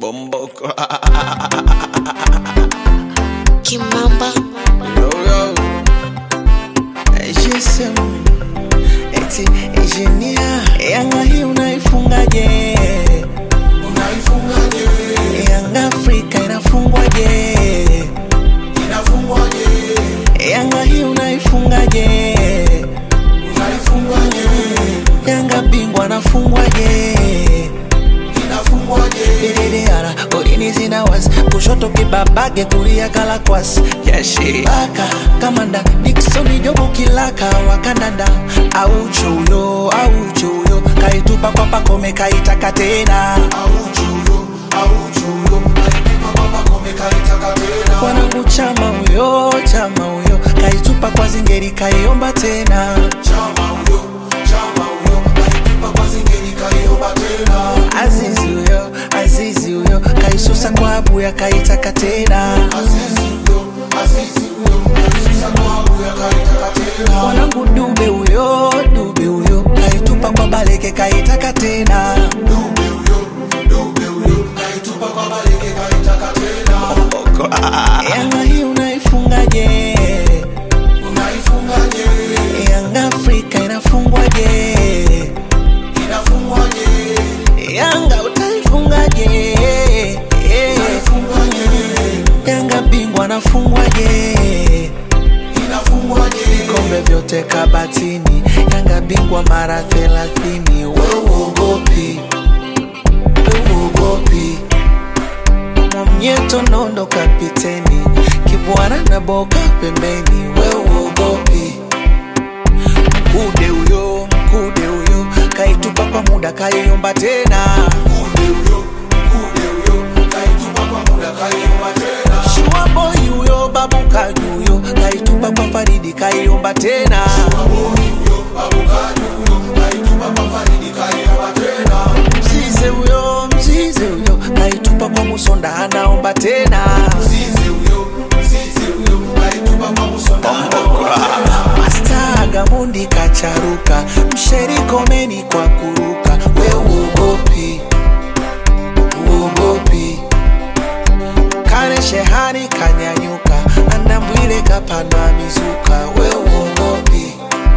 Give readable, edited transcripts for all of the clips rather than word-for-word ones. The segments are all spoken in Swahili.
Bomboko. Kimamba. Yo yo. GSM. Eti engineer. Yanga hii unaifungaje? Unaifungaje? Yanga Afrika inafungwaje? Inafungwaje? Yanga hii unaifungaje? Unaifungaje? Yanga bingwa anafungwaje? Bididara, orini zina was kushoto kibabage kulia kalakwas yashi baka kamanda Dickson Jobu kilaka wa Canada auchuyo kaitupa kwa pakome kaitaka tena Auchuyo kaitupa kwa pakome kaitaka tena. wanangu chama huyo kaitupa kwa zingeri kaiomba tena Chama huyo kaitupa kwa zingeri kaiomba tena. Azizi huyo kaisusa kwa abuya kaitaka tena Azizi huyo kaisusa kwa abuya kaitaka tena. wanangu Dube huyo kaitupa kwa Baleke kaitaka tena Dube huyo kaitupa kwa Baleke kaitaka tena. Yanga hii unaifungaje? Unaifungaje? Yanga Afrika inafungwaje? Inafungwaje? Yanga utaifungaje? Inafungwaje? Yanga bingwa anafungwaje? Inafungwaje? Vikombe vyote kabatini, Yanga bingwa mara 30. Wewe uogopi? Mwamnyeto nondo kapiteni, Kibwana na Boka pembeni. Wewe uogopi? Mkude huyo kaitupa kwa muda kaiomba tena. Mkude huyo kaitupa kwa muda kaiomba tena. Shua boy huyo babu Kaju huyo kaitupa kwa Faridi kaiomba tena. Babu Kaju huyo kaitupa kwa Faridi kaiomba tena. Mzize huyo kaitupa kwa Musonda anaomba tena. Mzize huyo kaitupa kwa Musonda anaomba tena. Master Gamondi kacharuka, Msheri Komeni kwa kuruka. We uogopi? Kane Shehani kanyanyuka, Andambwile kapanda mizuka. We uogopi?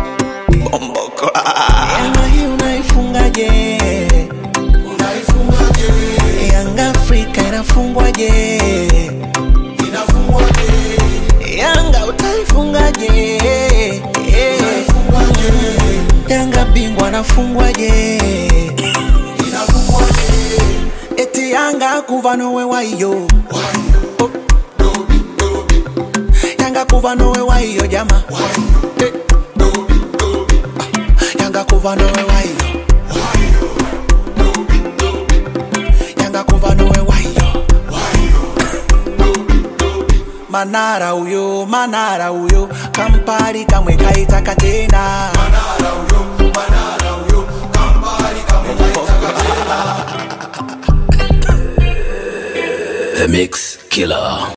Yanga hii unaifungaje? Unaifungaje? Yanga Afrika inafungwaje? Inafungwaje? Yanga utaifungaje? Inafungwaje? Yanga bingwa anafungwaje? Inafungwaje? Eti Yanga kuva nowe waiyo, Dobi. Yanga kuva nowe waiyo jama. Dobi. Yanga kuva nowe waiyo, Dobi. Yanga kuva nowe waiyo. Dobi. Manara huyo Kampari kamwe kaitaka tena.